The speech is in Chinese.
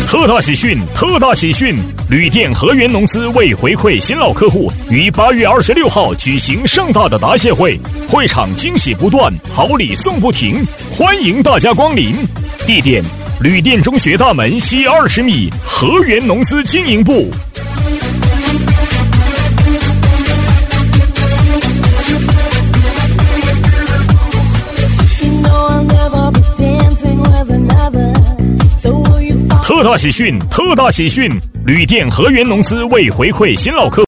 特大喜讯！特大喜讯！旅店和源农司为回馈新老客户，于8月26号举行盛大的答谢会，会场惊喜不断，好礼送不停，欢迎大家光临。地点：旅店中学大门西20米，和源农司经营部。特大喜讯！特大喜讯！旅店和源农司为回馈新老客户。